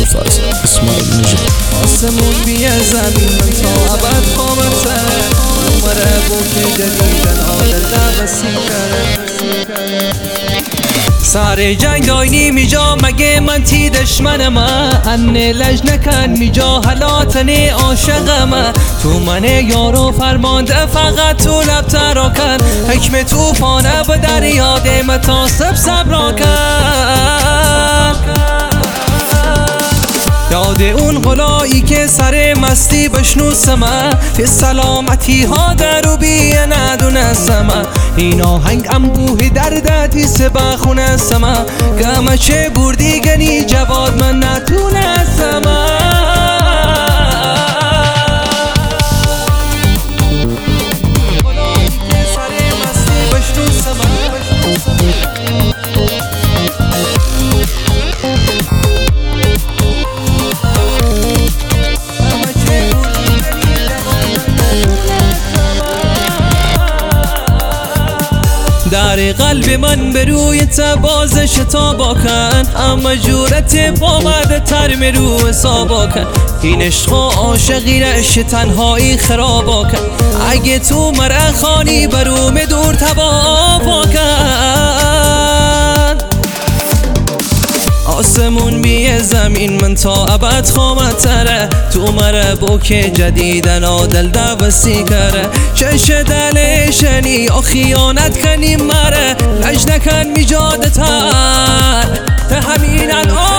استاد اسماعیل نژاد. آسمون بیه زمین من تا ابد خامته عمره بوکی جدیدن آدل بسی کرد سر جنگ داینی میجا مگه من تی دشمن ما انه لج نکن میجا حالاتنی عاشق ما تو من یارو فرمانده فقط تو لب ترا کن حکم تو پانه به دریا دیم تاسب صبرا کن یاد اون قلایی که سر مستی بشنوسم که سلامتی ها در و بیه ندونستم این آهنگ انبوه دردتی سبا خونستم گمه چه بردی گنی جواد من نتونستم قلایی که سر مستی بشنوسم در قلب من به روی تبازش تا باکن اما جورت پامده ترم رو حسابا کن این عشق و عاشقی رش تنهایی خرابا کن اگه تو مرا خانی بروم دور تبابا کن آسمون بیه زمین من تا ابد خامتره تو مرا بوک جدیدن آدل دوستی کره چش دلشنی یا خیانت کنی مره لج نکن میجادتر ته همین الان